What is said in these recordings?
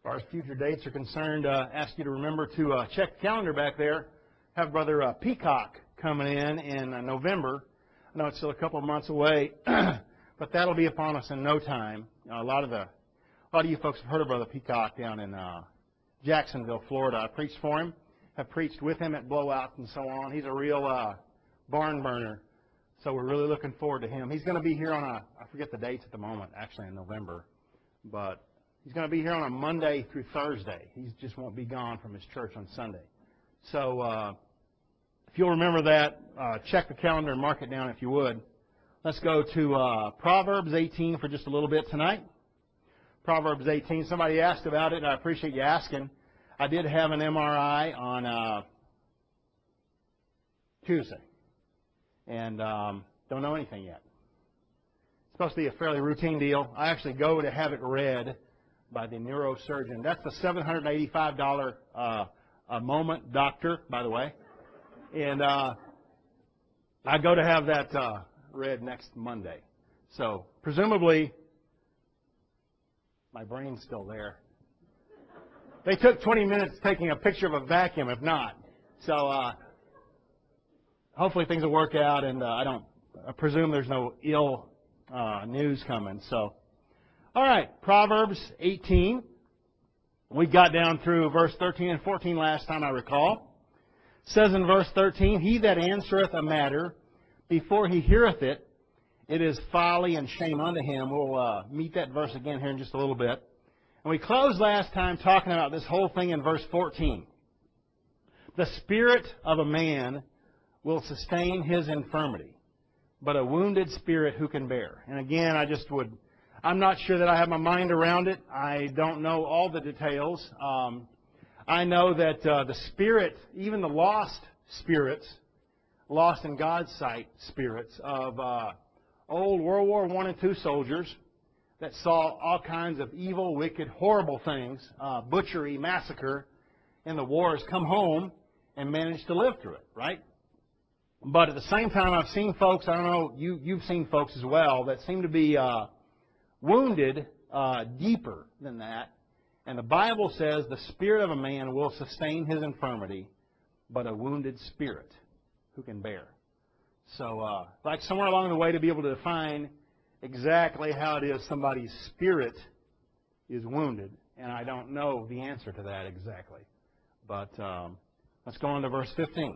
far as future dates are concerned, ask you to remember to check the calendar back there. Have Brother Peacock coming in November. I know it's still a couple of months away, but that'll be upon us in no time. A lot of you folks have heard of Brother Peacock down in Jacksonville, Florida. I preached for him, have preached with him at blowouts and so on. He's a real barn burner, so we're really looking forward to him. He's going to be here on I forget the dates at the moment, actually in November, but he's going to be here on a Monday through Thursday. He just won't be gone from his church on Sunday. So if you'll remember that, check the calendar and mark it down if you would. Let's go to Proverbs 18 for just a little bit tonight. Proverbs 18. Somebody asked about it, and I appreciate you asking. I did have an MRI on Tuesday, and don't know anything yet. It's supposed to be a fairly routine deal. I actually go to have it read by the neurosurgeon. That's the $785 a moment doctor, by the way. And I go to have that read next Monday. So presumably, my brain's still there. They took 20 minutes taking a picture of a vacuum, if not. So hopefully things will work out, and I presume there's no ill news coming. So, all right, Proverbs 18. We got down through verse 13 and 14 last time, I recall. It says in verse 13, "He that answereth a matter before he heareth it, it is folly and shame unto him." We'll meet that verse again here in just a little bit. And we closed last time talking about this whole thing in verse 14. "The spirit of a man will sustain his infirmity, but a wounded spirit who can bear?" And again, I'm not sure that I have my mind around it. I don't know all the details. I know that the spirit, even the lost spirits, lost in God's sight spirits of old World War I and II soldiers that saw all kinds of evil, wicked, horrible things, butchery, massacre in the wars, come home and managed to live through it, right? But at the same time, I've seen folks, I don't know, you've seen folks as well, that seem to be wounded deeper than that. And the Bible says the spirit of a man will sustain his infirmity, but a wounded spirit who can bear. So, like somewhere along the way to be able to define exactly how it is somebody's spirit is wounded, and I don't know the answer to that exactly. But let's go on to verse 15.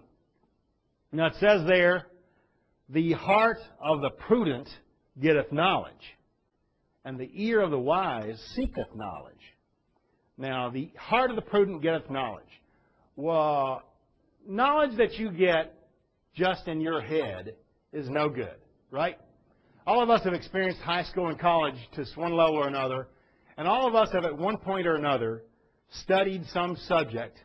Now it says there, "The heart of the prudent getteth knowledge, and the ear of the wise seeketh knowledge." Now, the heart of the prudent getteth knowledge. Well, knowledge that you get just in your head is no good, right? All of us have experienced high school and college to one level or another, and all of us have at one point or another studied some subject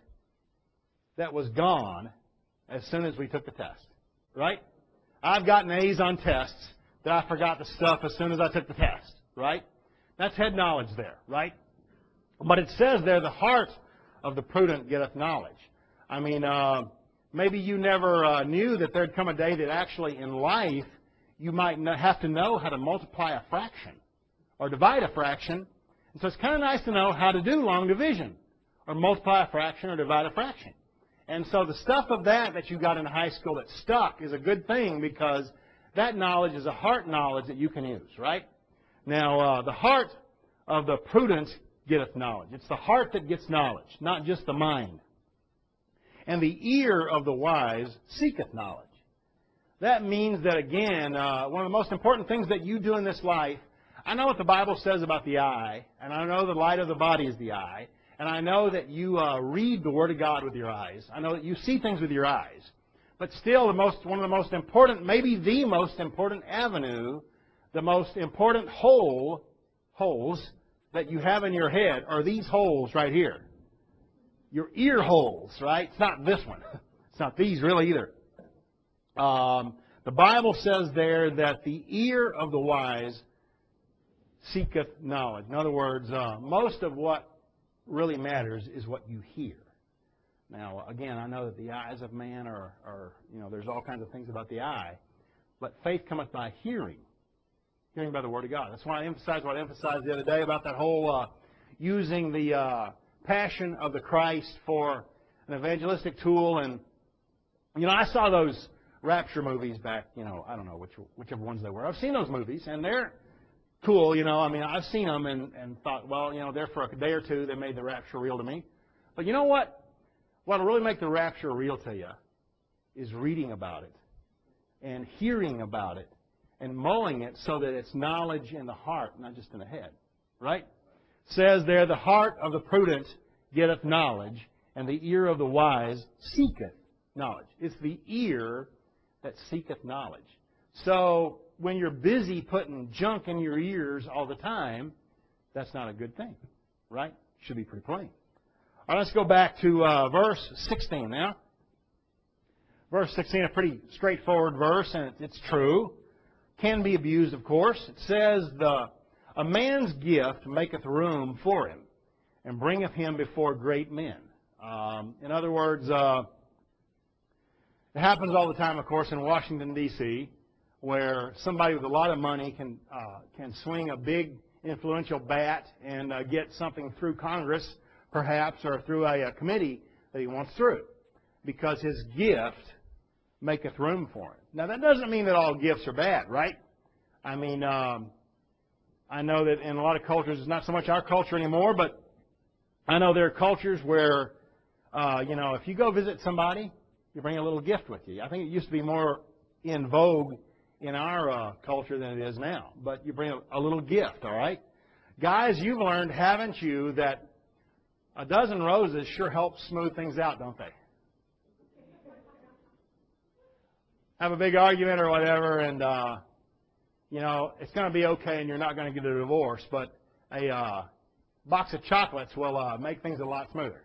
that was gone as soon as we took the test, right? I've gotten A's on tests that I forgot the stuff as soon as I took the test, right? That's head knowledge there, right? But it says there, "The heart of the prudent getteth knowledge." I mean, maybe you never knew that there'd come a day that actually in life you might have to know how to multiply a fraction or divide a fraction. And so it's kind of nice to know how to do long division or multiply a fraction or divide a fraction. And so the stuff of that you got in high school that stuck is a good thing, because that knowledge is a heart knowledge that you can use, right? Now, the heart of the prudent getteth knowledge. It's the heart that gets knowledge, not just the mind. "And the ear of the wise seeketh knowledge." That means that, again, one of the most important things that you do in this life, I know what the Bible says about the eye, and I know the light of the body is the eye, and I know that you read the Word of God with your eyes. I know that you see things with your eyes. But still, one of the most important, maybe the most important avenue, the most important holes that you have in your head are these holes right here. Your ear holes, right? It's not this one. It's not these really either. The Bible says there that the ear of the wise seeketh knowledge. In other words, most of what really matters is what you hear. Now, again, I know that the eyes of man are there's all kinds of things about the eye, but faith cometh by hearing by the Word of God. That's why I emphasized what I emphasized the other day about that whole, using the passion of the Christ for an evangelistic tool. And, I saw those rapture movies back, I don't know whichever ones they were. I've seen those movies, and they're cool, I've seen them and thought, well, there for a day or two, they made the rapture real to me. But you know what? What'll really make the rapture real to you is reading about it and hearing about it and mulling it so that it's knowledge in the heart, not just in the head. Right? It says there, the heart of the prudent getteth knowledge, and the ear of the wise seeketh knowledge. It's the ear that seeketh knowledge. So when you're busy putting junk in your ears all the time, that's not a good thing. Right? Should be pretty plain. All right, let's go back to verse 16 now. Verse 16, a pretty straightforward verse, and it's true. Can be abused, of course. It says, a man's gift maketh room for him, and bringeth him before great men. In other words, it happens all the time, of course, in Washington, D.C., where somebody with a lot of money can swing a big, influential bat and get something through Congress, perhaps, or through a committee that he wants through, because his gift maketh room for him. Now, that doesn't mean that all gifts are bad, right? I know that in a lot of cultures, it's not so much our culture anymore, but I know there are cultures where, if you go visit somebody, you bring a little gift with you. I think it used to be more in vogue in our culture than it is now. But you bring a little gift, all right? Guys, you've learned, haven't you, that a dozen roses sure help smooth things out, don't they? Have a big argument or whatever, and, it's going to be okay and you're not going to get a divorce, but a box of chocolates will make things a lot smoother.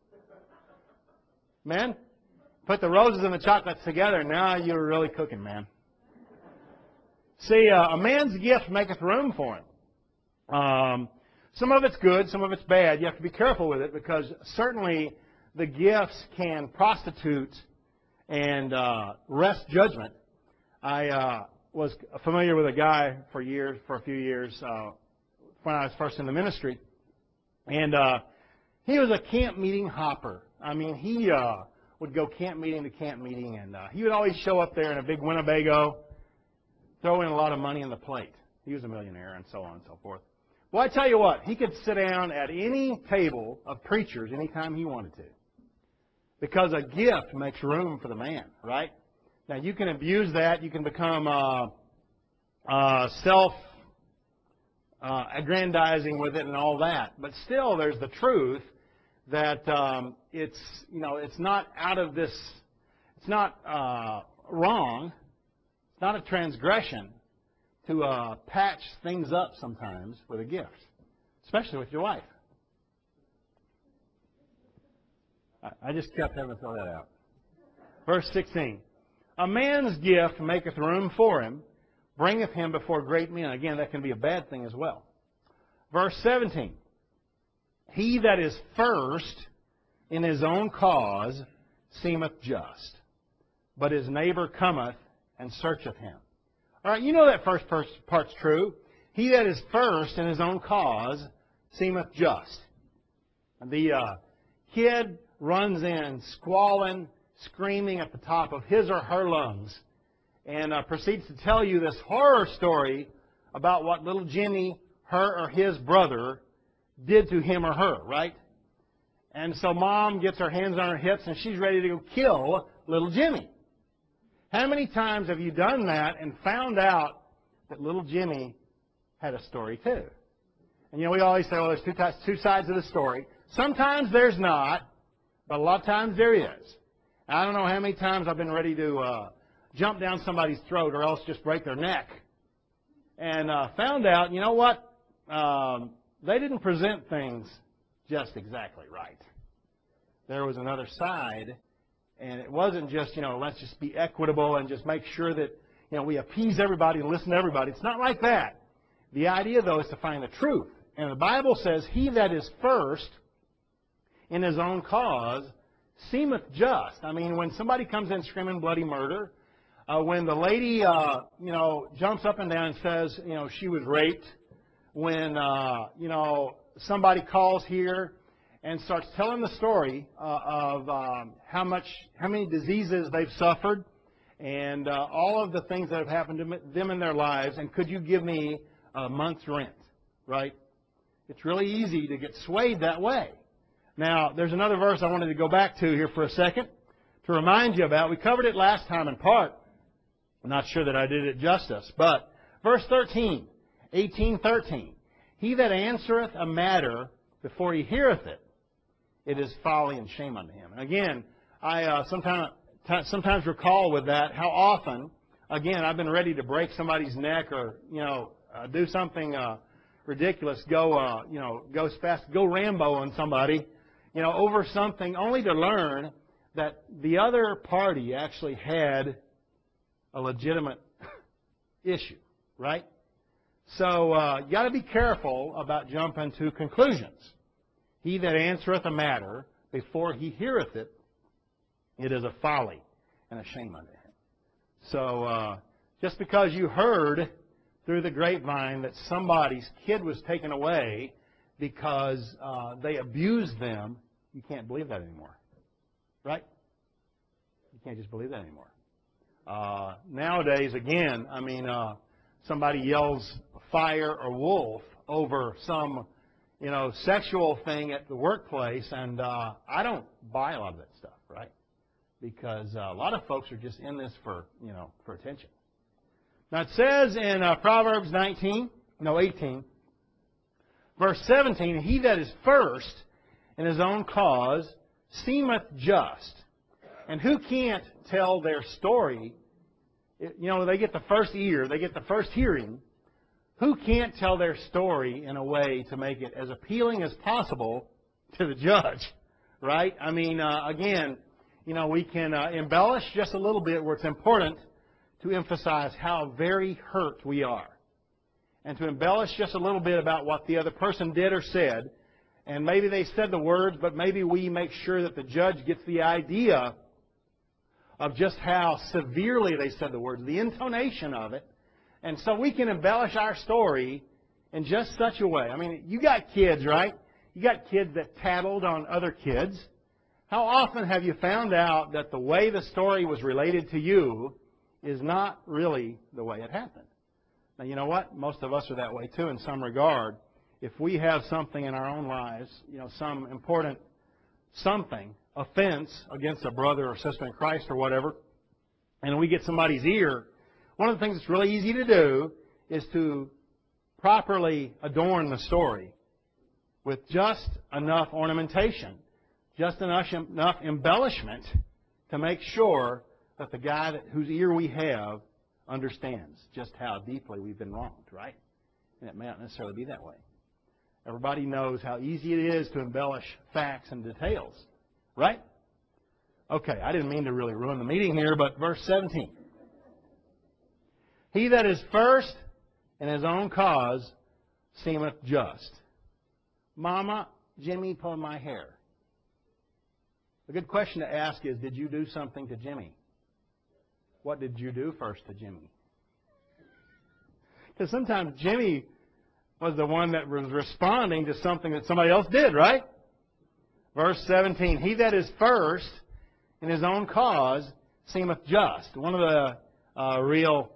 Men, put the roses and the chocolates together, now you're really cooking, man. See, a man's gift maketh room for him. Some of it's good, some of it's bad. You have to be careful with it, because certainly the gifts can prostitute and wrest judgment. I was familiar with a guy for a few years, when I was first in the ministry, and he was a camp meeting hopper. He would go camp meeting to camp meeting, and he would always show up there in a big Winnebago, throw in a lot of money in the plate. He was a millionaire, and so on and so forth. Well, I tell you what, he could sit down at any table of preachers anytime he wanted to, because a gift makes room for the man, right? Now, you can abuse that. You can become self-aggrandizing with it and all that. But still, there's the truth that it's not out of this, it's not wrong, it's not a transgression to patch things up sometimes with a gift, especially with your wife. I just kept having to throw that out. Verse 16. A man's gift maketh room for him, bringeth him before great men. Again, that can be a bad thing as well. Verse 17. He that is first in his own cause seemeth just, but his neighbor cometh and searcheth him. All right, you know that first part's true. He that is first in his own cause seemeth just. The kid runs in squalling, screaming at the top of his or her lungs, and proceeds to tell you this horror story about what little Jimmy, her or his brother, did to him or her, right? And so mom gets her hands on her hips and she's ready to go kill little Jimmy. How many times have you done that and found out that little Jimmy had a story too? And we always say, well, there's two sides of the story. Sometimes there's not, but a lot of times there is. I don't know how many times I've been ready to jump down somebody's throat or else just break their neck. And found out, you know what? They didn't present things just exactly right. There was another side, and it wasn't just, let's just be equitable and just make sure that, we appease everybody and listen to everybody. It's not like that. The idea, though, is to find the truth. And the Bible says, he that is first in his own cause seemeth just. When somebody comes in screaming bloody murder, when the lady, jumps up and down and says, she was raped, when, somebody calls here and starts telling the story of how many diseases they've suffered and all of the things that have happened to them in their lives, and could you give me a month's rent, right? It's really easy to get swayed that way. Now, there's another verse I wanted to go back to here for a second to remind you about. We covered it last time in part. I'm not sure that I did it justice, but verse 13, 18:13. He that answereth a matter before he heareth it, it is folly and shame unto him. And again, I sometimes recall with that how often, again, I've been ready to break somebody's neck or, do something ridiculous, go Rambo on somebody, over something, only to learn that the other party actually had a legitimate issue, right? So you got to be careful about jumping to conclusions. He that answereth a matter before he heareth it, it is a folly and a shame unto him. So just because you heard through the grapevine that somebody's kid was taken away because they abused them, you can't believe that anymore, right? You can't just believe that anymore. Nowadays, again, somebody yells fire or wolf over some, sexual thing at the workplace, and I don't buy a lot of that stuff, right? Because a lot of folks are just in this for attention. Now it says in Proverbs 18, verse 17, he that is first in his own cause seemeth just. And who can't tell their story? They get the first ear, they get the first hearing. Who can't tell their story in a way to make it as appealing as possible to the judge, right? Again, we can embellish just a little bit where it's important to emphasize how very hurt we are. And to embellish just a little bit about what the other person did or said. And maybe they said the words, but maybe we make sure that the judge gets the idea of just how severely they said the words, the intonation of it. And so we can embellish our story in just such a way. You got kids, right? You got kids that tattled on other kids. How often have you found out that the way the story was related to you is not really the way it happened? Now, you know what? Most of us are that way too in some regard. If we have something in our own lives, some important offense against a brother or sister in Christ or whatever, and we get somebody's ear, one of the things that's really easy to do is to properly adorn the story with just enough ornamentation, just enough embellishment to make sure that the guy whose ear we have understands just how deeply we've been wronged, right? And it may not necessarily be that way. Everybody knows how easy it is to embellish facts and details, right? Okay, I didn't mean to really ruin the meeting here, but verse 17. He that is first in his own cause seemeth just. Mama, Jimmy pulled my hair. A good question to ask is, did you do something to Jimmy? What did you do first to Jimmy? Because sometimes Jimmy was the one that was responding to something that somebody else did, right? Verse 17, he that is first in his own cause seemeth just. One of the real,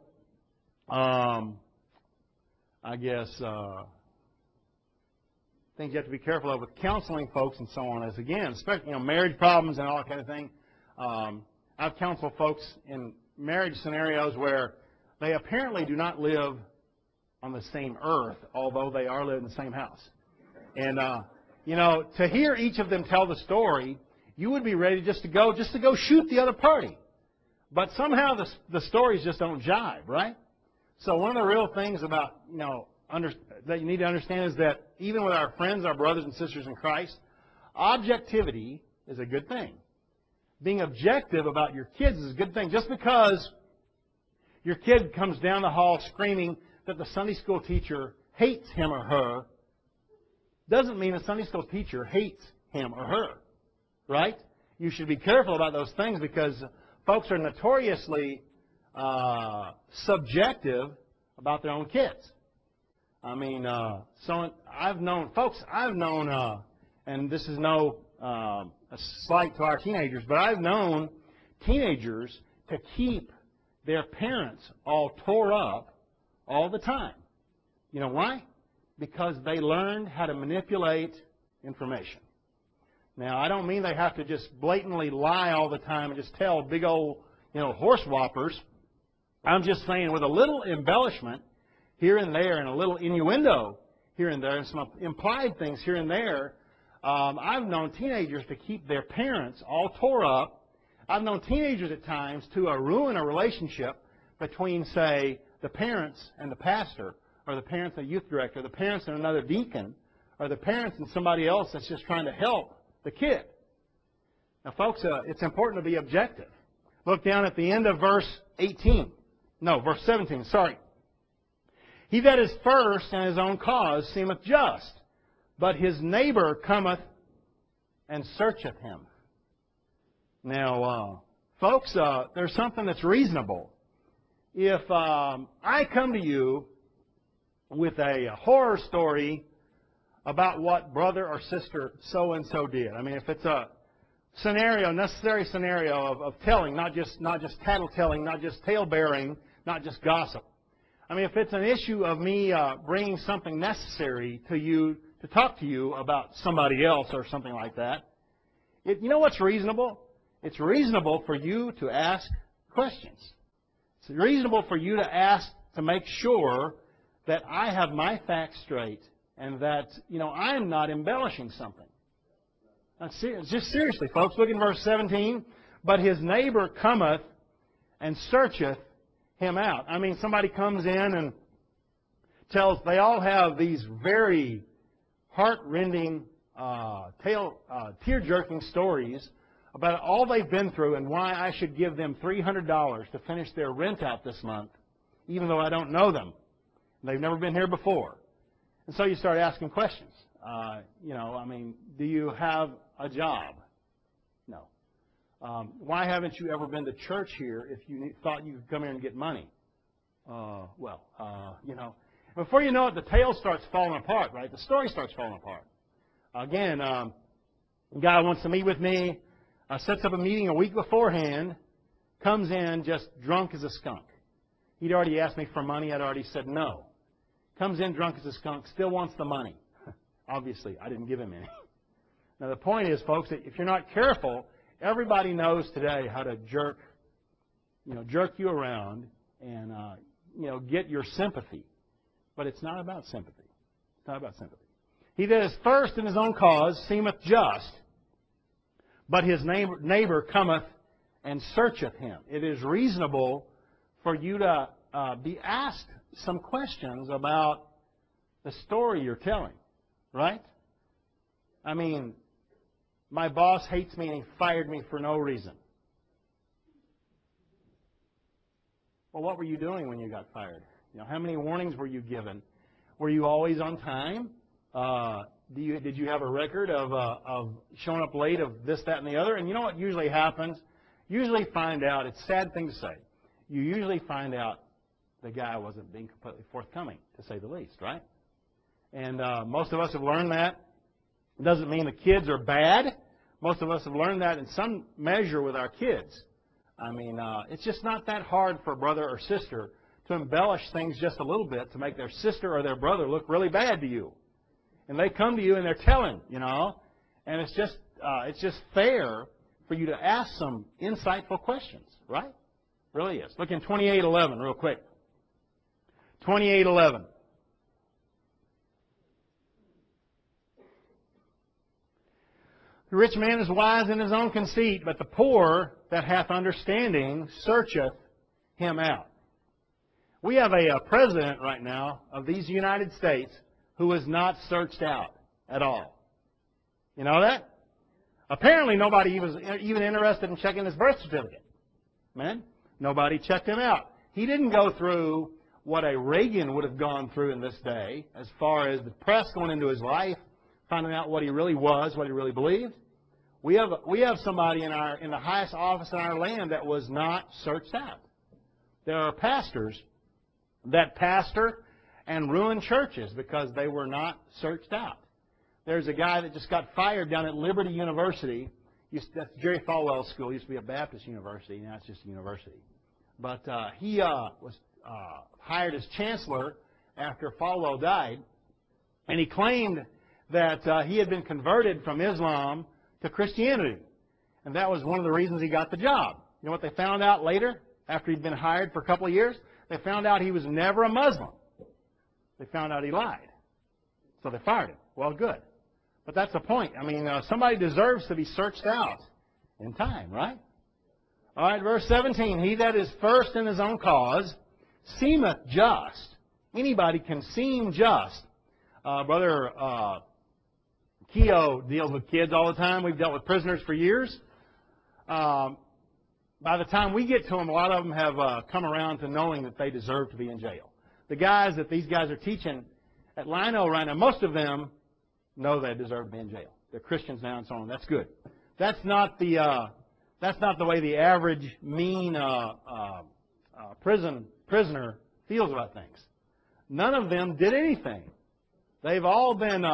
things you have to be careful of with counseling folks and so on is, again, especially, marriage problems and all that kind of thing. I've counseled folks in marriage scenarios where they apparently do not live on the same earth, although they are living in the same house. And, to hear each of them tell the story, you would be ready just to go shoot the other party. But somehow the stories just don't jive, right? So one of the real things about, that you need to understand is that even with our friends, our brothers and sisters in Christ, objectivity is a good thing. Being objective about your kids is a good thing. Just because your kid comes down the hall screaming that the Sunday school teacher hates him or her doesn't mean the Sunday school teacher hates him or her, right? You should be careful about those things because folks are notoriously subjective about their own kids. I mean, I've known, and this is no a slight to our teenagers, but I've known teenagers to keep their parents all tore up all the time. You know why? Because they learned how to manipulate information. Now, I don't mean they have to just blatantly lie all the time and just tell big old, horse whoppers. I'm just saying with a little embellishment here and there and a little innuendo here and there and some implied things here and there, I've known teenagers to keep their parents all tore up. I've known teenagers at times to ruin a relationship between, say, the parents and the pastor, or the parents and the youth director, or the parents and another deacon, or the parents and somebody else that's just trying to help the kid. Now, folks, it's important to be objective. Look down at the end of verse 17, sorry. He that is first in his own cause seemeth just, but his neighbor cometh and searcheth him. Now, folks, there's something that's reasonable. If I come to you with a horror story about what brother or sister so-and-so did, I mean, if it's a necessary scenario of telling, not just tattle-telling, not just tale-bearing, not just gossip. I mean, if it's an issue of me bringing something necessary to you, to talk to you about somebody else or something like that, you know what's reasonable? It's reasonable for you to ask questions. It's reasonable for you to ask to make sure that I have my facts straight and that, I'm not embellishing something. Just seriously, folks, look in verse 17. But his neighbor cometh and searcheth him out. I mean, somebody comes in and they all have these very heart-rending, tear-jerking stories about all they've been through and why I should give them $300 to finish their rent out this month, even though I don't know them. They've never been here before. And so you start asking questions. Do you have a job? No. Why haven't you ever been to church here if you thought you could come here and get money? Before you know it, the tale starts falling apart, right? The story starts falling apart. Again, a guy wants to meet with me, sets up a meeting a week beforehand, comes in just drunk as a skunk. He'd already asked me for money. I'd already said no. Comes in drunk as a skunk, still wants the money. Obviously, I didn't give him any. Now, the point is, folks, that if you're not careful, everybody knows today how to jerk you around and, get your sympathy. But it's not about sympathy. It's not about sympathy. He that is first in his own cause seemeth just, but his neighbor cometh and searcheth him. It is reasonable for you to be asked some questions about the story you're telling, right? I mean, my boss hates me and he fired me for no reason. Well, what were you doing when you got fired? How many warnings were you given? Were you always on time? Did you have a record of showing up late of this, that, and the other? And you know what usually happens? Usually find out, it's a sad thing to say, you usually find out the guy wasn't being completely forthcoming, to say the least, right? And most of us have learned that. It doesn't mean the kids are bad. Most of us have learned that in some measure with our kids. I mean, it's just not that hard for a brother or sister to embellish things just a little bit to make their sister or their brother look really bad to you. And they come to you and they're telling, and it's just fair for you to ask some insightful questions, right? It really is. Look in 28:11 real quick. 28:11. The rich man is wise in his own conceit, but the poor that hath understanding searcheth him out. We have a president right now of these United States who is not searched out at all. You know that? Apparently nobody was even interested in checking his birth certificate. Man, nobody checked him out. He didn't go through what a Reagan would have gone through in this day as far as the press going into his life, finding out what he really was, what he really believed. We have somebody in the highest office in our land that was not searched out. There are pastors that pastor and ruin churches because they were not searched out. There's a guy that just got fired down at Liberty University. That's Jerry Falwell's school. It used to be a Baptist university. Now it's just a university. But he was hired as chancellor after Falwell died. And he claimed that he had been converted from Islam to Christianity. And that was one of the reasons he got the job. You know what they found out later, after he'd been hired for a couple of years? They found out he was never a Muslim. They found out he lied. So they fired him. Well, good. But that's the point. I mean, somebody deserves to be searched out in time, right? All right, verse 17. He that is first in his own cause seemeth just. Anybody can seem just. Brother Keogh deals with kids all the time. We've dealt with prisoners for years. By the time we get to them, a lot of them have come around to knowing that they deserve to be in jail. The guys that these guys are teaching at Lino right now, most of them know they deserve to be in jail. They're Christians now and so on. That's good. That's not the way the average mean prisoner feels about things. None of them did anything. They've all been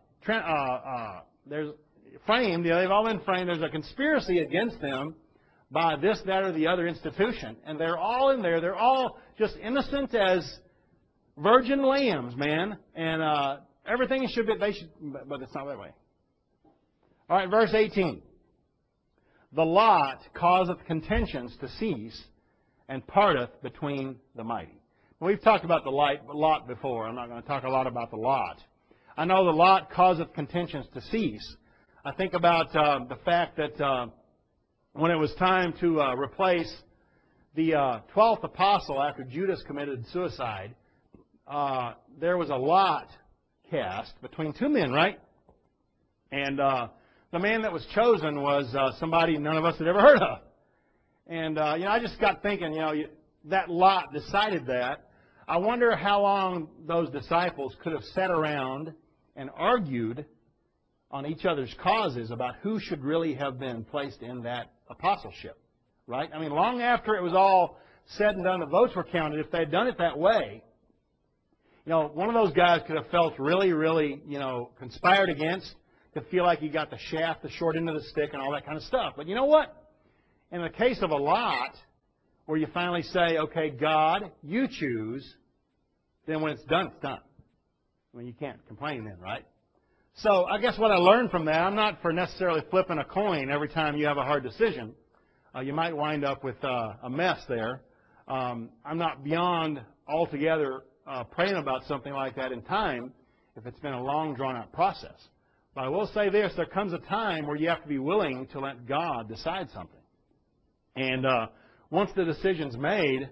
framed. They've all been framed. There's a conspiracy against them by this, that, or the other institution, and they're all in there. They're all just innocent as virgin lambs, man, and everything should be. But it's not that way. All right, verse 18. The lot causeth contentions to cease, and parteth between the mighty. We've talked about the lot before. I'm not going to talk a lot about the lot. I know the lot causeth contentions to cease. I think about the fact that when it was time to replace the 12th apostle after Judas committed suicide, there was a lot cast between two men, right? And the man that was chosen was somebody none of us had ever heard of. And, I just got thinking, that lot decided that. I wonder how long those disciples could have sat around and argued on each other's causes about who should really have been placed in that apostleship, right? I mean, long after it was all said and done, the votes were counted. If they had done it that way, one of those guys could have felt really, really, conspired against, could feel like he got the shaft, the short end of the stick, and all that kind of stuff. But you know what? In the case of a lot, where you finally say, okay, God, you choose, then when it's done, it's done. I mean, you can't complain then, right? So I guess what I learned from that, I'm not for necessarily flipping a coin every time you have a hard decision. You might wind up with a mess there. I'm not beyond altogether praying about something like that in time if it's been a long, drawn-out process. But I will say this, there comes a time where you have to be willing to let God decide something. And once the decision's made,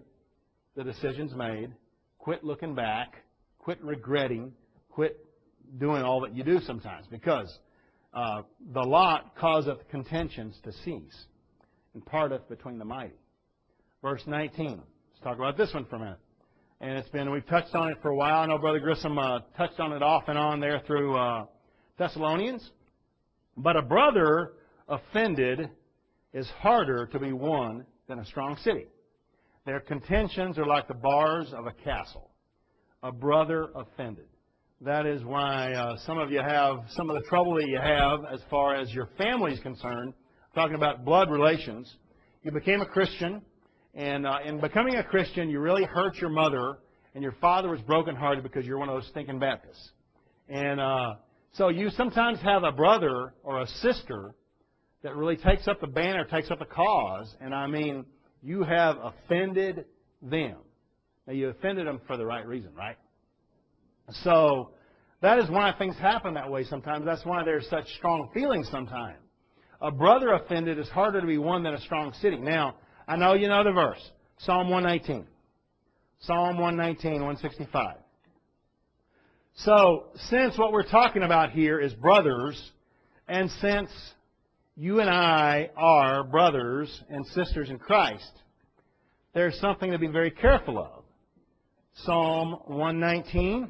quit looking back, quit regretting, quit doing all that you do sometimes, because the lot causeth contentions to cease, and parteth between the mighty. Verse 19. Let's talk about this one for a minute. And we've touched on it for a while. I know Brother Grissom touched on it off and on there through Thessalonians. But a brother offended is harder to be won than a strong city. Their contentions are like the bars of a castle. A brother offended. That is why some of you have some of the trouble that you have as far as your family is concerned. I'm talking about blood relations. You became a Christian, and in becoming a Christian, you really hurt your mother, and your father was brokenhearted because you're one of those stinking Baptists. And so you sometimes have a brother or a sister that really takes up the banner, takes up the cause, and I mean, you have offended them. Now, you offended them for the right reason, right? So that is why things happen that way sometimes. That's why there's such strong feelings sometimes. A brother offended is harder to be won than a strong city. Now, I know you know the verse. Psalm 119. Psalm 119, 165. So, since what we're talking about here is brothers, and since you and I are brothers and sisters in Christ, there's something to be very careful of. Psalm 119,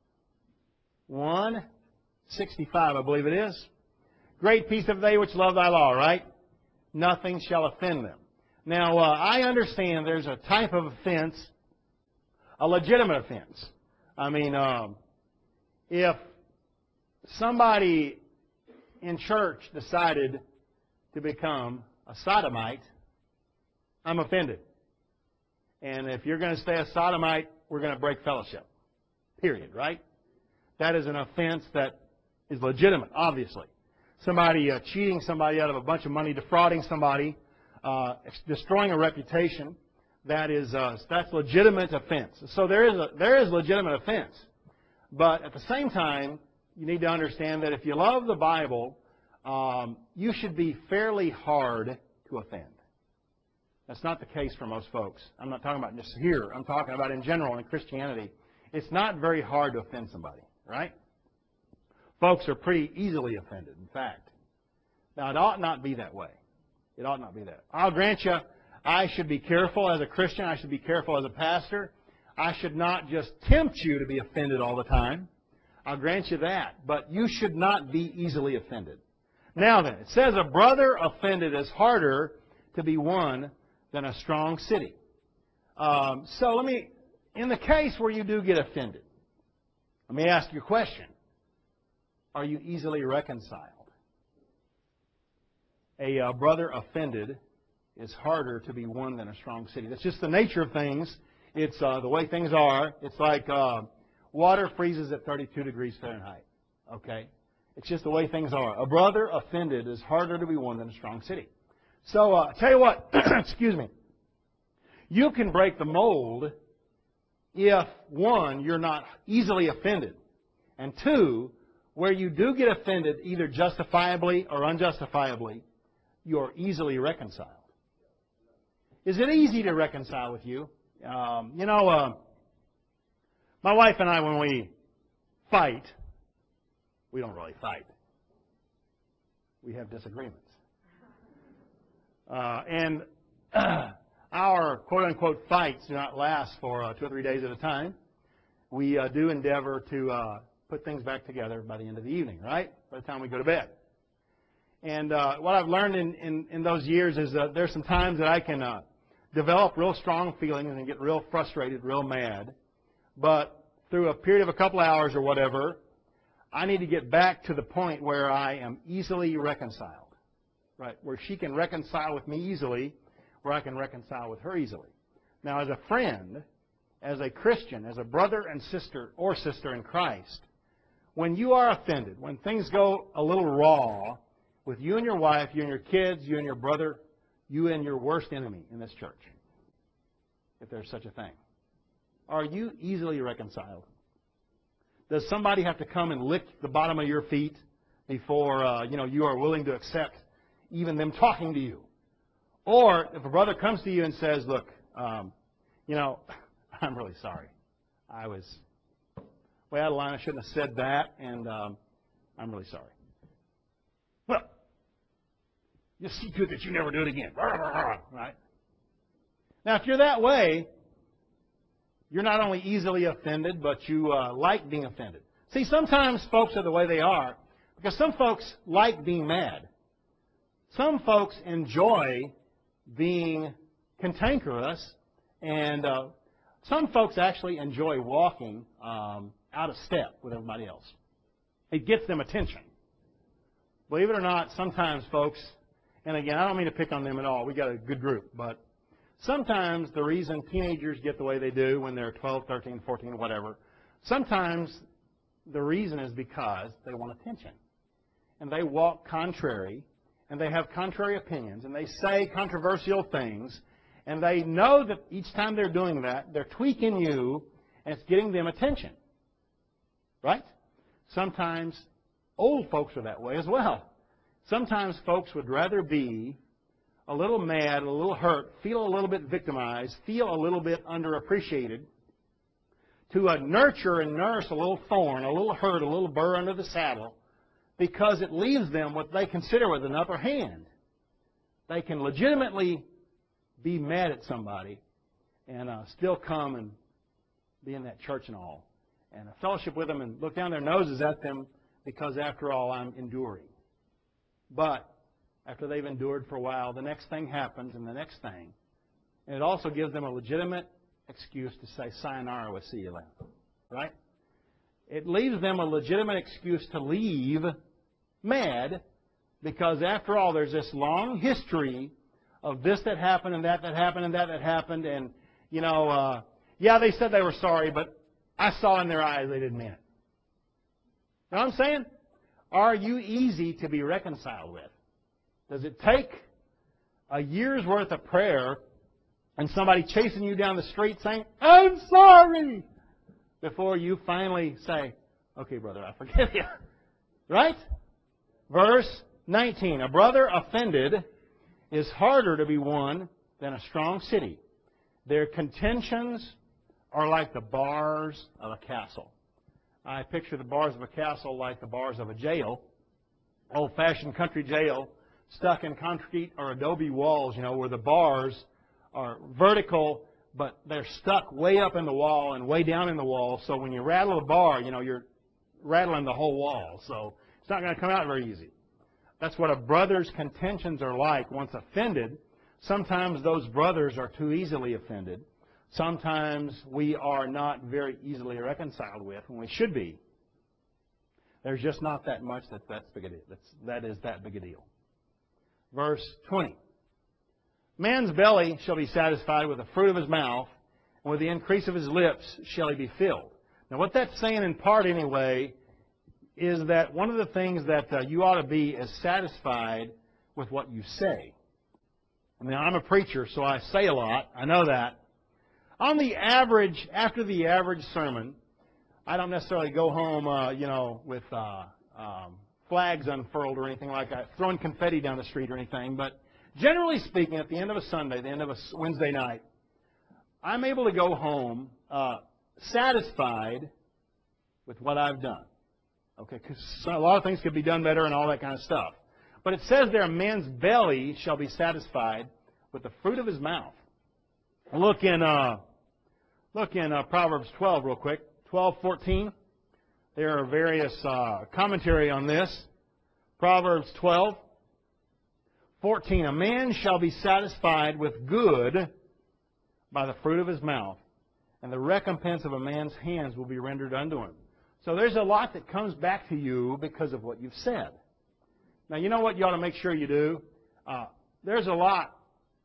165, I believe it is. Great peace of they which love thy law, right? Nothing shall offend them. Now, I understand there's a type of offense, a legitimate offense, I mean, if somebody in church decided to become a sodomite, I'm offended. And if you're going to stay a sodomite, we're going to break fellowship. Period, right? That is an offense that is legitimate, obviously. Somebody cheating somebody out of a bunch of money, defrauding somebody, destroying a reputation, that's legitimate offense. So there is legitimate offense. But at the same time, you need to understand that if you love the Bible, you should be fairly hard to offend. That's not the case for most folks. I'm not talking about just here. I'm talking about in general in Christianity. It's not very hard to offend somebody, right? Folks are pretty easily offended, in fact. Now, it ought not be that way. It ought not be that. I'll grant you, I should be careful as a Christian. I should be careful as a pastor. I should not just tempt you to be offended all the time. I'll grant you that. But you should not be easily offended. Now then, it says a brother offended is harder to be won than a strong city. So in the case where you do get offended, let me ask you a question. Are you easily reconciled? A brother offended is harder to be won than a strong city. That's just the nature of things. It's the way things are. It's like water freezes at 32 degrees Fahrenheit. Okay? It's just the way things are. A brother offended is harder to be won than a strong city. So, tell you what, excuse me. You can break the mold if, one, you're not easily offended, and two, where you do get offended, either justifiably or unjustifiably, you're easily reconciled. Is it easy to reconcile with you? My wife and I, when we fight, we don't really fight. We have disagreements. And our quote-unquote fights do not last for 2 or 3 days at a time. We do endeavor to put things back together by the end of the evening, right? By the time we go to bed. And what I've learned in those years is that there's some times that I can develop real strong feelings and get real frustrated, real mad. But through a period of a couple hours or whatever, I need to get back to the point where I am easily reconciled, right? Where she can reconcile with me easily, where I can reconcile with her easily. Now, as a friend, as a Christian, as a brother and sister or sister in Christ, when you are offended, when things go a little raw with you and your wife, you and your kids, you and your brother, you and your worst enemy in this church, if there's such a thing, are you easily reconciled? Does somebody have to come and lick the bottom of your feet before you are willing to accept even them talking to you? Or if a brother comes to you and says, look, I'm really sorry. I was way out of line. I shouldn't have said that, and I'm really sorry. Well, just see to it that you never do it again. Right? Now, if you're that way, you're not only easily offended, but you like being offended. See, sometimes folks are the way they are because some folks like being mad. Some folks enjoy being cantankerous, and some folks actually enjoy walking out of step with everybody else. It gets them attention. Believe it or not, sometimes folks, and again, I don't mean to pick on them at all. We got a good group, but sometimes the reason teenagers get the way they do when they're 12, 13, 14, whatever, sometimes the reason is because they want attention. And they walk contrary, and they have contrary opinions, and they say controversial things, and they know that each time they're doing that, they're tweaking you, and it's getting them attention. Right? Sometimes old folks are that way as well. Sometimes folks would rather be a little mad, a little hurt, feel a little bit victimized, feel a little bit underappreciated, to nurture and nurse a little thorn, a little hurt, a little burr under the saddle, because it leaves them what they consider with an upper hand. They can legitimately be mad at somebody and still come and be in that church and all, and fellowship with them and look down their noses at them because, after all, I'm enduring. But after they've endured for a while, the next thing happens and the next thing. And it also gives them a legitimate excuse to say sayonara, we'll see you later. Right? it leaves them a legitimate excuse to leave mad, because after all, there's this long history of this that happened and that happened and that happened, and, yeah, they said they were sorry, but I saw in their eyes they didn't mean it. You know what I'm saying? Are you easy to be reconciled with? Does it take a year's worth of prayer and somebody chasing you down the street saying, I'm sorry, before you finally say, okay, brother, I forgive you? Right? Verse 19, a brother offended is harder to be won than a strong city. Their contentions are like the bars of a castle. I picture the bars of a castle like the bars of a jail, old-fashioned country jail, stuck in concrete or adobe walls, where the bars are vertical, but they're stuck way up in the wall and way down in the wall. So when you rattle a bar, you're rattling the whole wall. So it's not going to come out very easy. That's what a brother's contentions are like once offended. Sometimes those brothers are too easily offended. Sometimes we are not very easily reconciled with, when we should be. There's just not that much that is that big a deal. Verse 20. Man's belly shall be satisfied with the fruit of his mouth, and with the increase of his lips shall he be filled. Now what that's saying in part anyway is that one of the things that you ought to be is satisfied with what you say. I mean, I'm a preacher, so I say a lot. I know that. On the average, after the average sermon, I don't necessarily go home, with flags unfurled or anything like that, throwing confetti down the street or anything. But generally speaking, at the end of a Sunday, the end of a Wednesday night, I'm able to go home satisfied with what I've done. Okay, because a lot of things could be done better and all that kind of stuff. But it says there, a man's belly shall be satisfied with the fruit of his mouth. Look in Proverbs 12 real quick, 12:14. There are various commentary on this. Proverbs 12:14. A man shall be satisfied with good by the fruit of his mouth, and the recompense of a man's hands will be rendered unto him. So there's a lot that comes back to you because of what you've said. Now, you know what you ought to make sure you do? There's a lot.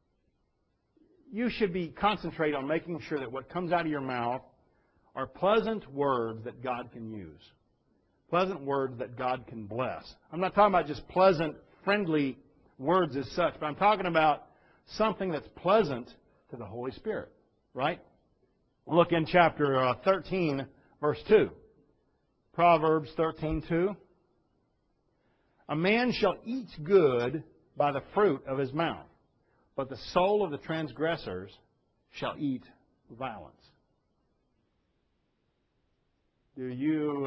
You should be concentrate on making sure that what comes out of your mouth are pleasant words that God can use. Pleasant words that God can bless. I'm not talking about just pleasant, friendly words as such, but I'm talking about something that's pleasant to the Holy Spirit. Right? Look in chapter 13, verse 2. Proverbs 13:2. A man shall eat good by the fruit of his mouth, but the soul of the transgressors shall eat violence. Do you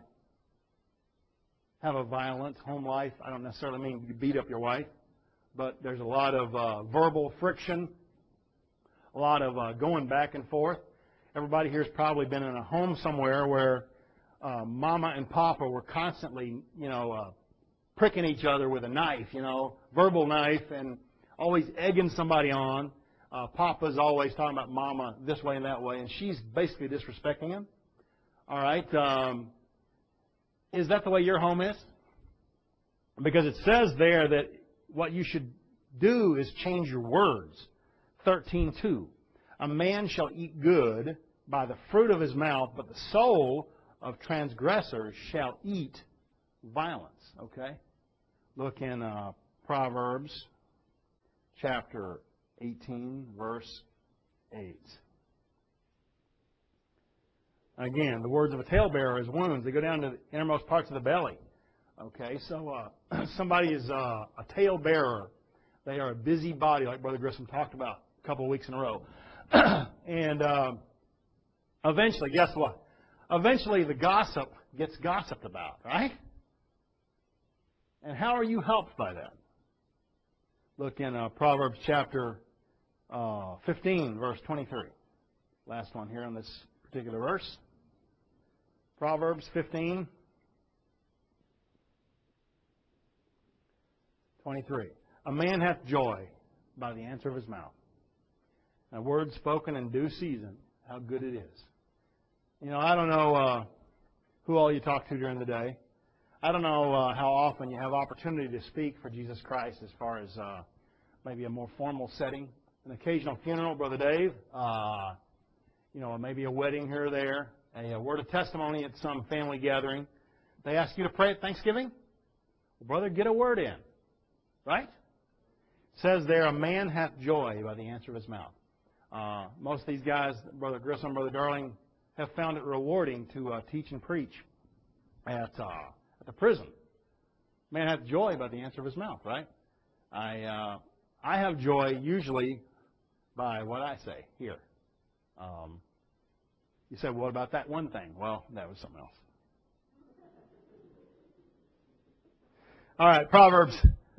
have a violent home life? I don't necessarily mean you beat up your wife, but there's a lot of verbal friction, a lot of going back and forth. Everybody here has probably been in a home somewhere where Mama and Papa were constantly, pricking each other with a knife, verbal knife, and always egging somebody on. Papa's always talking about Mama this way and that way, and she's basically disrespecting him. All right. Is that the way your home is? Because it says there that what you should do is change your words. 13:2. A man shall eat good by the fruit of his mouth, but the soul of transgressors shall eat violence. Okay? Look in Proverbs chapter 18, verse 8. Again, the words of a talebearer is wounds. They go down to the innermost parts of the belly. Okay, so somebody is a talebearer. They are a busybody, like Brother Grissom talked about a couple of weeks in a row. And eventually, guess what? Eventually, the gossip gets gossiped about, right? And how are you helped by that? Look in Proverbs chapter 15, verse 23. Last one here on this particular verse. Proverbs 15, 23. A man hath joy by the answer of his mouth, and a word spoken in due season, how good it is. I don't know who all you talk to during the day. I don't know how often you have opportunity to speak for Jesus Christ as far as maybe a more formal setting, an occasional funeral, Brother Dave, maybe a wedding here or there, a word of testimony at some family gathering. They ask you to pray at Thanksgiving? Well, brother, get a word in. Right? It says there, a man hath joy by the answer of his mouth. Most of these guys, Brother Grissom, Brother Darling, have found it rewarding to teach and preach at the prison. Man hath joy by the answer of his mouth, right? I have joy usually by what I say here. You say, what about that one thing? Well, that was something else. All right, Proverbs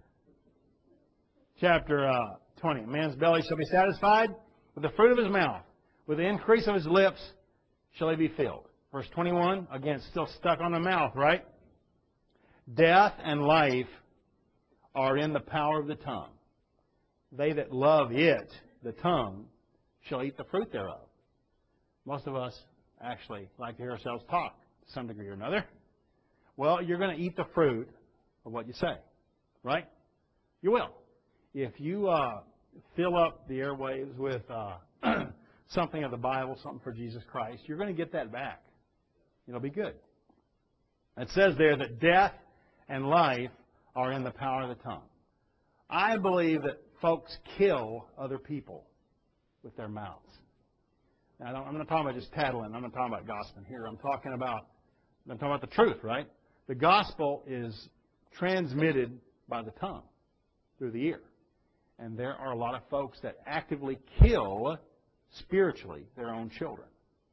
chapter 20. Man's belly shall be satisfied with the fruit of his mouth. With the increase of his lips shall he be filled. Verse 21, again, still stuck on the mouth, right? Death and life are in the power of the tongue. They that love it, the tongue, shall eat the fruit thereof. Most of us actually like to hear ourselves talk to some degree or another. Well, you're going to eat the fruit of what you say, right? You will. If you fill up the airwaves with something of the Bible, something for Jesus Christ, you're going to get that back. It'll be good. It says there that death and life are in the power of the tongue. I believe that folks kill other people with their mouths. Now, I'm not talking about just tattling. I'm not talking about gossiping here. I'm talking about the truth, right? The gospel is transmitted by the tongue, through the ear. And there are a lot of folks that actively kill, spiritually, their own children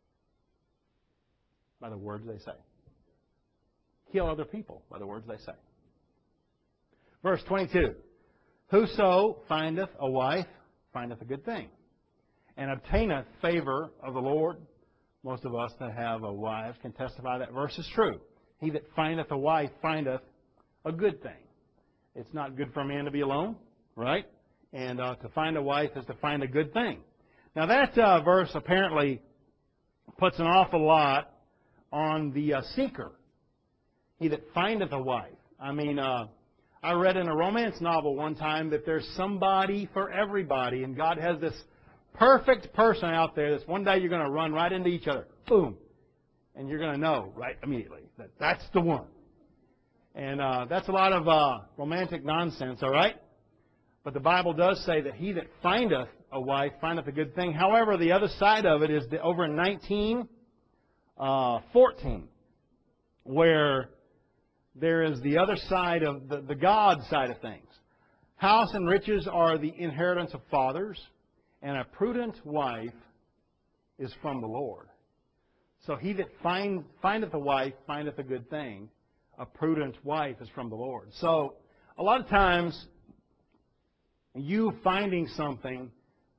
by the words they say. Kill other people by the words they say. Verse 22. Whoso findeth a wife findeth a good thing, and obtaineth favor of the Lord. Most of us that have a wife can testify that verse is true. He that findeth a wife findeth a good thing. It's not good for a man to be alone, right? And to find a wife is to find a good thing. Now that verse apparently puts an awful lot on the seeker. He that findeth a wife. I mean, I read in a romance novel one time that there's somebody for everybody, and God has this perfect person out there that one day you're going to run right into each other. Boom. And you're going to know right immediately that that's the one. And that's a lot of romantic nonsense, all right? But the Bible does say that he that findeth a wife findeth a good thing. However, the other side of it is over in 19:14, where there is the other side of the God side of things. House and riches are the inheritance of fathers, and a prudent wife is from the Lord. So he that findeth a wife findeth a good thing. A prudent wife is from the Lord. So a lot of times, you finding something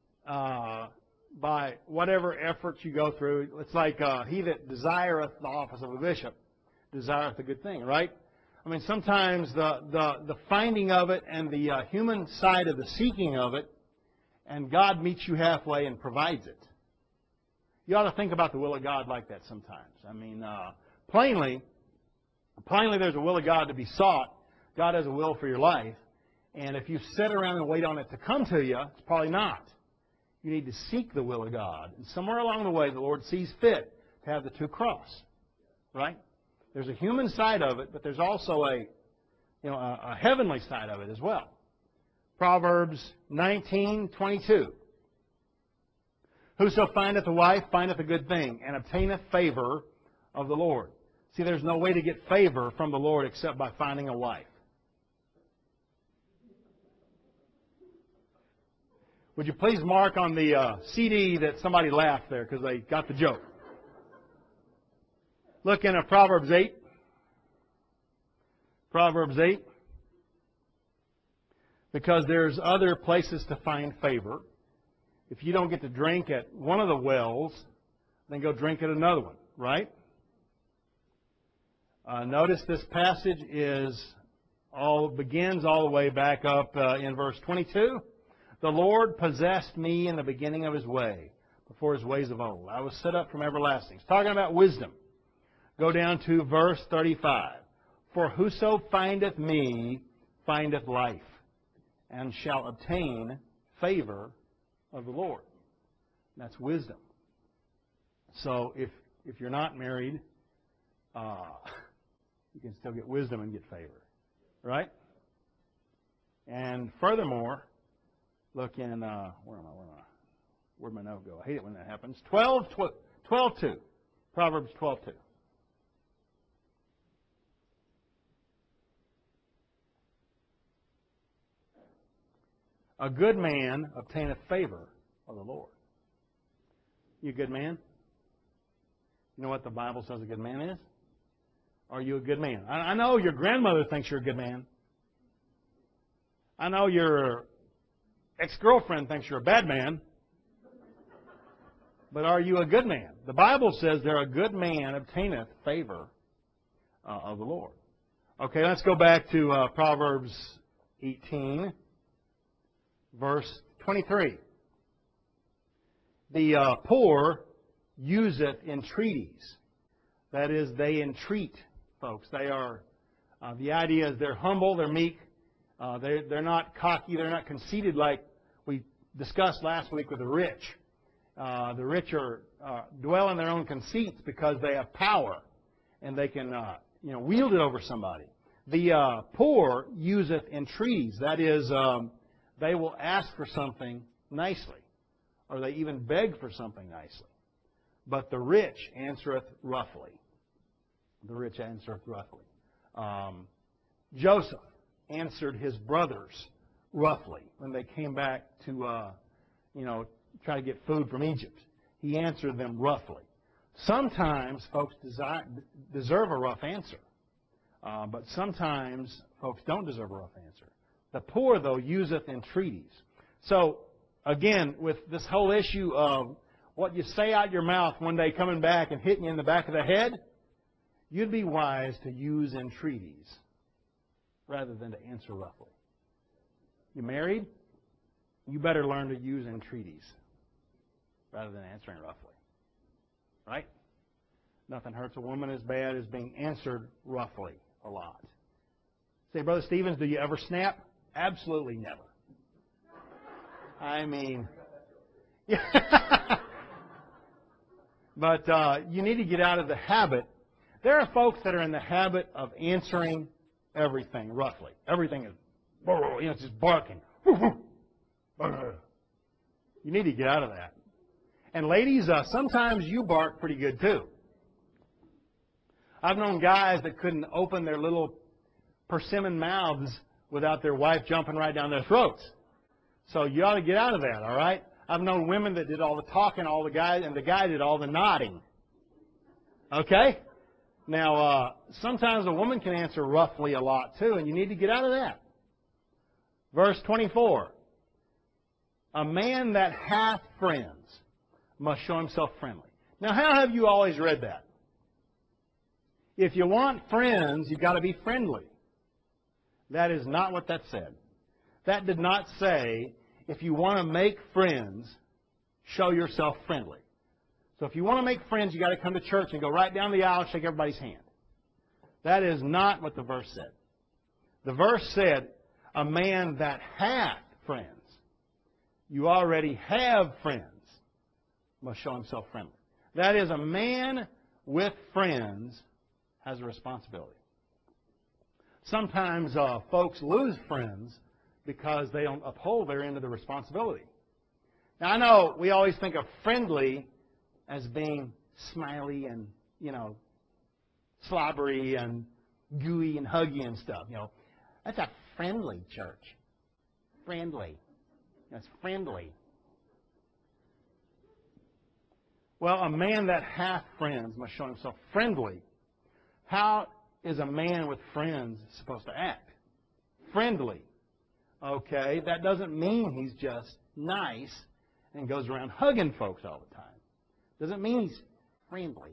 by whatever efforts you go through, it's like he that desireth the office of a bishop desireth a good thing, right? I mean, sometimes the finding of it and the human side of the seeking of it, and God meets you halfway and provides it. You ought to think about the will of God like that sometimes. I mean, plainly there's a will of God to be sought. God has a will for your life. And if you sit around and wait on it to come to you, it's probably not. You need to seek the will of God. And somewhere along the way, the Lord sees fit to have the two cross. Right? There's a human side of it, but there's also a heavenly side of it as well. Proverbs 19:22. Whoso findeth a wife findeth a good thing, and obtaineth favor of the Lord. See, there's no way to get favor from the Lord except by finding a wife. Would you please mark on the CD that somebody laughed there because they got the joke? Look in Proverbs 8. Proverbs 8. Because there's other places to find favor. If you don't get to drink at one of the wells, then go drink at another one, right? Notice this passage begins all the way back up in verse 22. The Lord possessed me in the beginning of His way, before His ways of old. I was set up from everlasting. It's talking about wisdom. Go down to verse 35. For whoso findeth me findeth life, and shall obtain favor of the Lord. That's wisdom. So if you're not married, you can still get wisdom and get favor. Right? And furthermore, look in, where'd my note go? I hate it when that happens. 12:2. Proverbs 12:2. A good man obtaineth favor of the Lord. You a good man? You know what the Bible says a good man is? Are you a good man? I know your grandmother thinks you're a good man. I know your ex-girlfriend thinks you're a bad man. But are you a good man? The Bible says there a good man obtaineth favor of the Lord. Okay, let's go back to Proverbs 18, verse 23. The poor useth entreaties. That is, they entreat folks. They are, the idea is they're humble, they're meek, they're not cocky, they're not conceited like we discussed last week with the rich. The rich are dwell in their own conceits because they have power and they can wield it over somebody. The poor useth entreaties. That is, they will ask for something nicely, or they even beg for something nicely. But the rich answereth roughly. The rich answereth roughly. Joseph answered his brothers roughly when they came back to, try to get food from Egypt. He answered them roughly. Sometimes folks deserve a rough answer, but sometimes folks don't deserve a rough answer. The poor, though, useth entreaties. So, again, with this whole issue of what you say out your mouth one day coming back and hitting you in the back of the head, you'd be wise to use entreaties rather than to answer roughly. You married? You better learn to use entreaties rather than answering roughly. Right? Nothing hurts a woman as bad as being answered roughly a lot. Say, Brother Stevens, do you ever snap? Absolutely never. I mean, but you need to get out of the habit. There are folks that are in the habit of answering everything roughly. Everything is, it's just barking. You need to get out of that. And ladies, sometimes you bark pretty good too. I've known guys that couldn't open their little persimmon mouths without their wife jumping right down their throats. So you ought to get out of that, all right? I've known women that did all the talking, and the guy did all the nodding. Okay? Now, sometimes a woman can answer roughly a lot too, and you need to get out of that. Verse 24. A man that hath friends must show himself friendly. Now, how have you always read that? If you want friends, you've got to be friendly. That is not what that said. That did not say, if you want to make friends, show yourself friendly. So if you want to make friends, you've got to come to church and go right down the aisle and shake everybody's hand. That is not what the verse said. The verse said, a man that hath friends. You already have friends. Must show himself friendly. That is, a man with friends has a responsibility. Sometimes folks lose friends because they don't uphold their end of the responsibility. Now, I know we always think of friendly as being smiley and, slobbery and gooey and huggy and stuff. That's a friendly church. Friendly. That's friendly. Well, a man that hath friends must show himself friendly. How is a man with friends supposed to act? Friendly. Okay, that doesn't mean he's just nice and goes around hugging folks all the time. Doesn't mean he's friendly.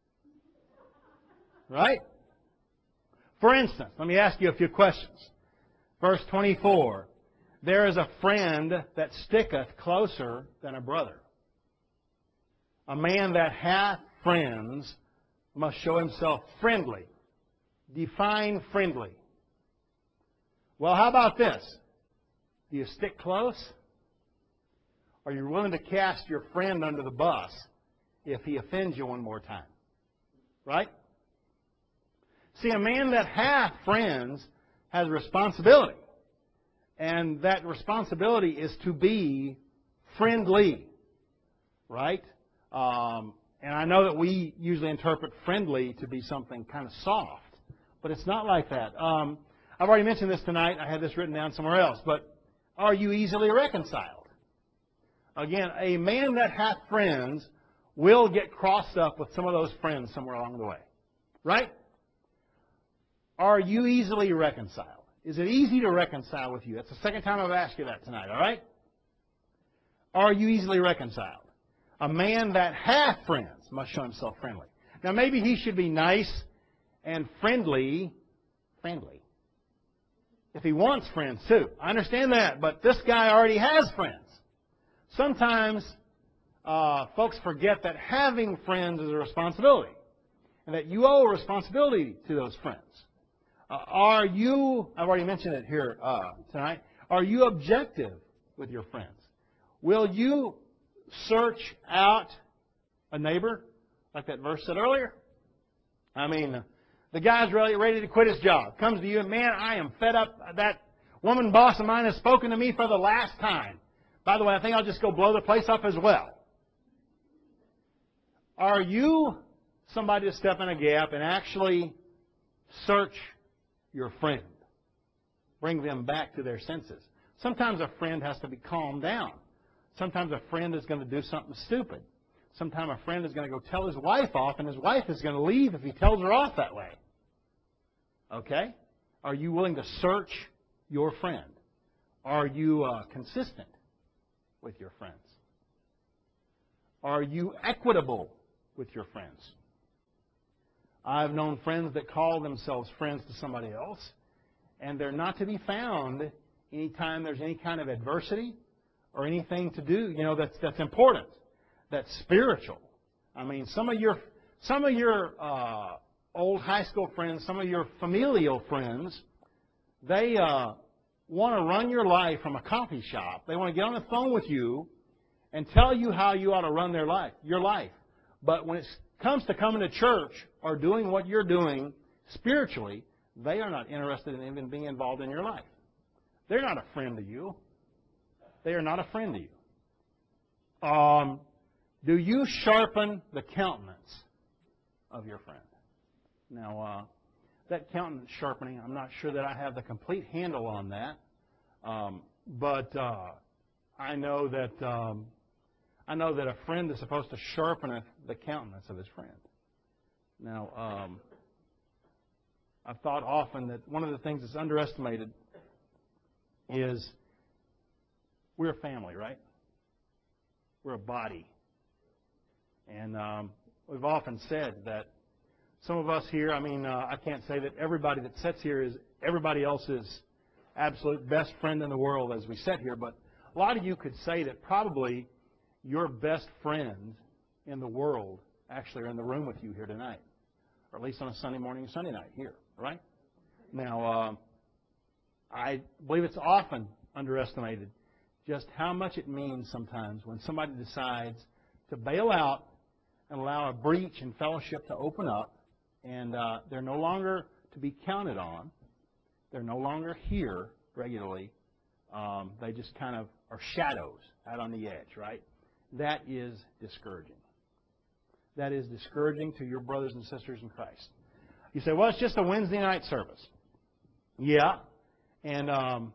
Right? For instance, let me ask you a few questions. Verse 24. There is a friend that sticketh closer than a brother. A man that hath friends must show himself friendly. Define friendly. Well, how about this? Do you stick close? Are you willing to cast your friend under the bus if he offends you one more time? Right? See, a man that hath friends has responsibility. And that responsibility is to be friendly. Right? And I know that we usually interpret friendly to be something kind of soft. But it's not like that. I've already mentioned this tonight. I had this written down somewhere else. But are you easily reconciled? Again, a man that hath friends will get crossed up with some of those friends somewhere along the way. Right? Are you easily reconciled? Is it easy to reconcile with you? That's the second time I've asked you that tonight, all right? Are you easily reconciled? A man that hath friends must show himself friendly. Now, maybe he should be nice and friendly. If he wants friends, too. I understand that, but this guy already has friends. Sometimes folks forget that having friends is a responsibility and that you owe a responsibility to those friends. Are you, I've already mentioned it here tonight, are you objective with your friends? Will you search out a neighbor, like that verse said earlier? I mean, the guy's really ready to quit his job. Comes to you and, man, I am fed up. That woman boss of mine has spoken to me for the last time. By the way, I think I'll just go blow the place up as well. Are you somebody to step in a gap and actually search your friend? Bring them back to their senses. Sometimes a friend has to be calmed down. Sometimes a friend is going to do something stupid. Sometimes a friend is going to go tell his wife off, and his wife is going to leave if he tells her off that way. Okay? Are you willing to search your friend? Are you consistent with your friends? Are you equitable with your friends? I've known friends that call themselves friends to somebody else, and they're not to be found anytime there's any kind of adversity or anything to do, that's important, that's spiritual. I mean, some of your old high school friends, some of your familial friends, they want to run your life from a coffee shop. They want to get on the phone with you and tell you how you ought to run your life. But when it comes to coming to church or doing what you're doing spiritually, they are not interested in even being involved in your life. They're not a friend to you. They are not a friend to you. Do you sharpen the countenance of your friend? Now, that countenance sharpening, I'm not sure that I have the complete handle on that. But I know that a friend is supposed to sharpen the countenance of his friend. Now, I've thought often that one of the things that's underestimated is we're a family, right? We're a body. And we've often said that some of us here, I can't say that everybody that sits here is everybody else's absolute best friend in the world as we sit here, but a lot of you could say that probably your best friends in the world actually are in the room with you here tonight, or at least on a Sunday morning and Sunday night here, right? Now, I believe it's often underestimated just how much it means sometimes when somebody decides to bail out and allow a breach in fellowship to open up, and they're no longer to be counted on. They're no longer here regularly. They just kind of are shadows out on the edge, right? That is discouraging. That is discouraging to your brothers and sisters in Christ. You say, well, it's just a Wednesday night service. Yeah. And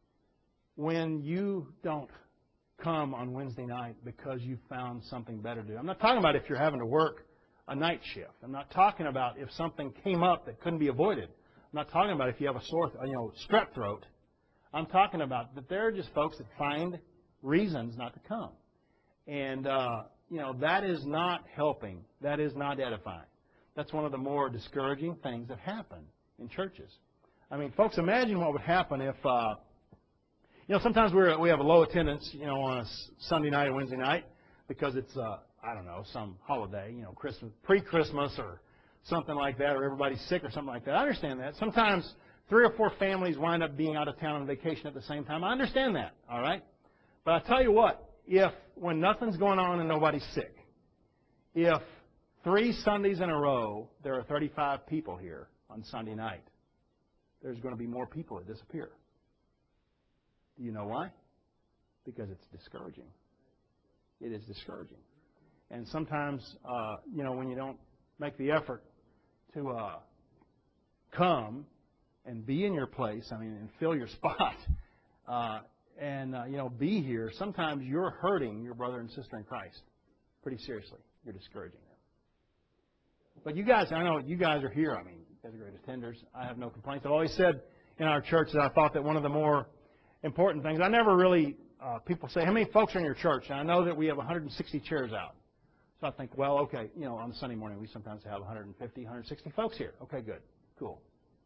when you don't come on Wednesday night because you found something better to do. I'm not talking about if you're having to work a night shift. I'm not talking about if something came up that couldn't be avoided. I'm not talking about if you have a sore, strep throat. I'm talking about that there are just folks that find reasons not to come. And, that is not helping. That is not edifying. That's one of the more discouraging things that happen in churches. Folks, imagine what would happen if, sometimes we have a low attendance, on a Sunday night or Wednesday night because it's, some holiday, Christmas, pre-Christmas or something like that, or everybody's sick or something like that. I understand that. Sometimes 3 or 4 families wind up being out of town on vacation at the same time. I understand that, all right? But I tell you what, if when nothing's going on and nobody's sick, if 3 Sundays in a row there are 35 people here on Sunday night, there's going to be more people that disappear. Do you know why? Because it's discouraging. It is discouraging. And sometimes, when you don't make the effort to come and be in your place, and fill your spot, be here, sometimes you're hurting your brother and sister in Christ pretty seriously. You're discouraging them. But you guys, I know you guys are here. You guys are great attenders. I have no complaints. I've always said in our church that I thought that one of the more important things, I never really, people say, how many folks are in your church? And I know that we have 160 chairs out. So I think, well, okay, on Sunday morning we sometimes have 150, 160 folks here. Okay, good, cool.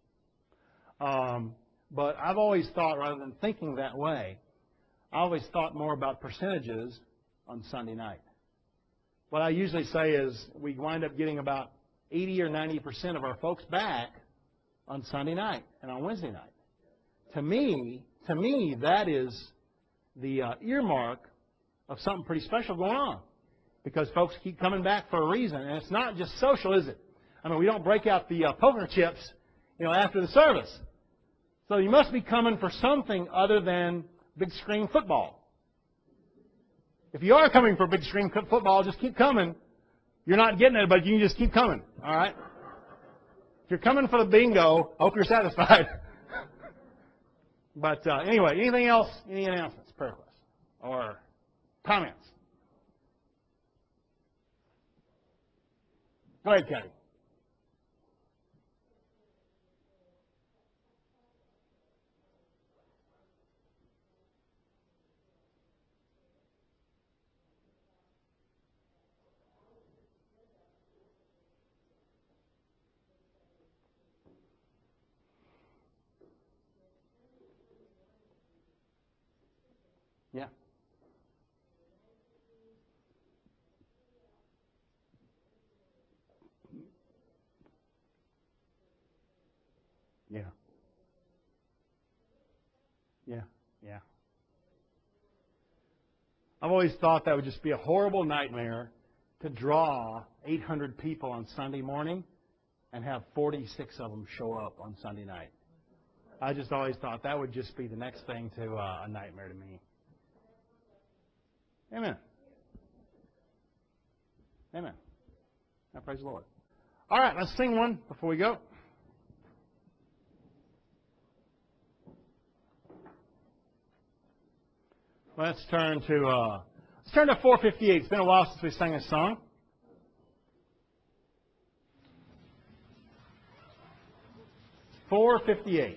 But I've always thought, rather than thinking that way, I always thought more about percentages on Sunday night. What I usually say is we wind up getting about 80 or 90% of our folks back on Sunday night and on Wednesday night. To me, that is the earmark of something pretty special going on, because folks keep coming back for a reason, and it's not just social, is it? We don't break out the poker chips, after the service. So you must be coming for something other than big screen football. If you are coming for big screen football, just keep coming. You're not getting it, but you can just keep coming. All right? If you're coming for the bingo, I hope you're satisfied. But anyway, anything else? Any announcements, prayer requests, or comments? Go ahead, Kathy. Yeah. Yeah. Yeah. Yeah. I've always thought that would just be a horrible nightmare to draw 800 people on Sunday morning and have 46 of them show up on Sunday night. I just always thought that would just be the next thing to a nightmare to me. Amen. Amen. Now, praise the Lord. All right, let's sing one before we go. Let's turn to 458. It's been a while since we sang a song. 458.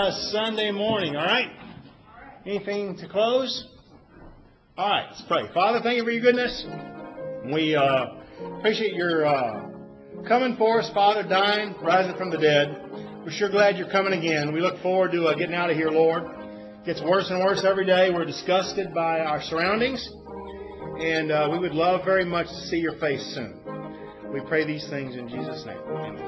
Sunday morning, all right? Anything to close? All right, let's pray. Father, thank you for your goodness. We appreciate your coming for us, Father, dying, rising from the dead. We're sure glad you're coming again. We look forward to getting out of here, Lord. It gets worse and worse every day. We're disgusted by our surroundings, and we would love very much to see your face soon. We pray these things in Jesus' name. Amen.